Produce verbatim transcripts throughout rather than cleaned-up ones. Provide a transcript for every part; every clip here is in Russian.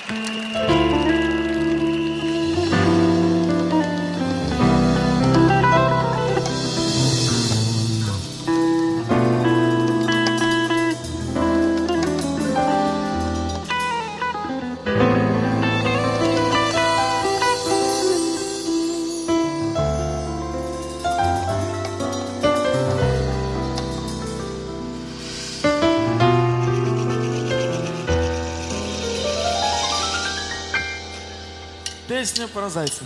Песня про зайца.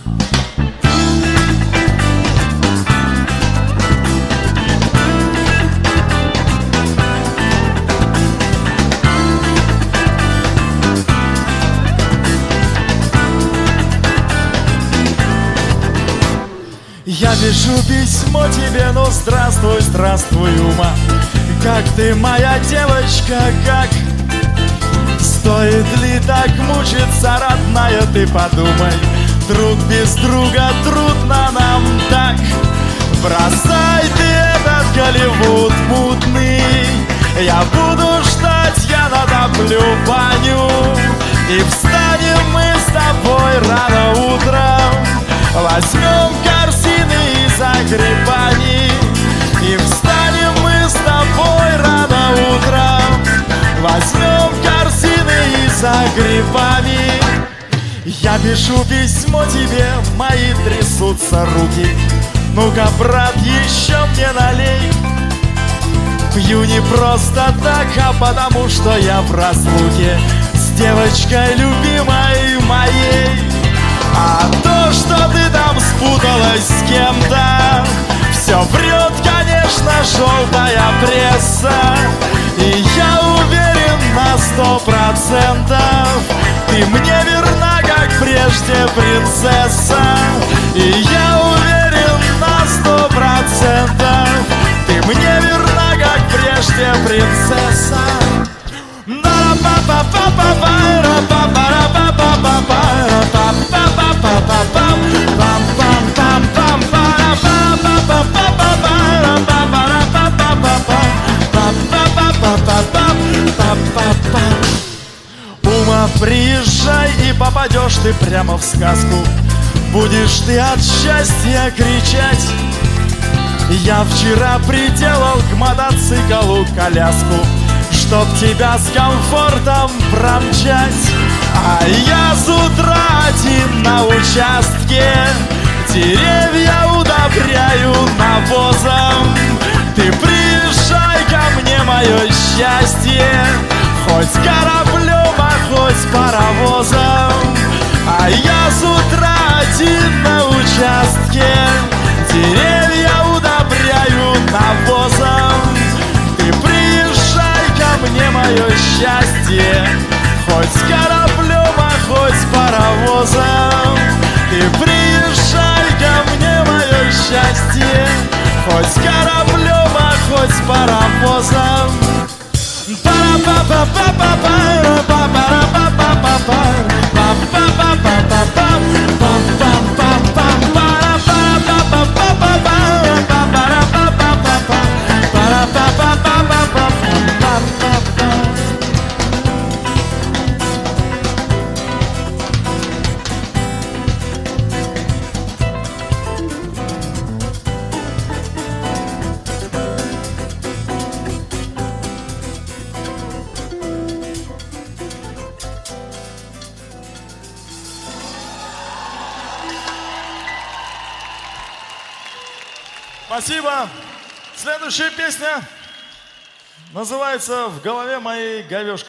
Я пишу письмо тебе, ну здравствуй, здравствуй, ума. Как ты, моя девочка, как? Стоит ли так мучиться, родная, ты подумай. Друг без друга трудно нам так. Бросай ты этот Голливуд мутный. Я буду ждать, я натоплю баню. И встанем мы с тобой рано утром. Возьмем корзины и загребани. И встанем мы с тобой рано утром. Возьмем корзины и загребани. Я пишу письмо тебе, мои трясутся руки. Ну-ка, брат, еще мне налей. Пью не просто так, а потому что я в разлуке с девочкой любимой моей. А то, что ты там спуталась с кем-то, все врет, конечно, желтая пресса. И я уверен на сто процентов, ты мне верна, как прежде, принцесса. И я уверен на сто процентов, ты мне верна, как прежде, принцесса. Ума, приезжай, и попадешь ты прямо в сказку. Будешь ты от счастья кричать. Я вчера приделал к мотоциклу коляску, чтоб тебя с комфортом промчать. А я с утра один на участке деревья удобряю навозом. Ты приезжай ко мне, мое счастье, хоть кораблем, а хоть паровозом. А я с утра один на участке деревья удобряю навозом. Ты приезжай ко мне, мое счастье, хоть с кораблем, а хоть паровозом. Ты приезжай ко мне, мое счастье, хоть с кораблем, а хоть паровозом. Спасибо. Следующая песня называется «В голове моей говёшка».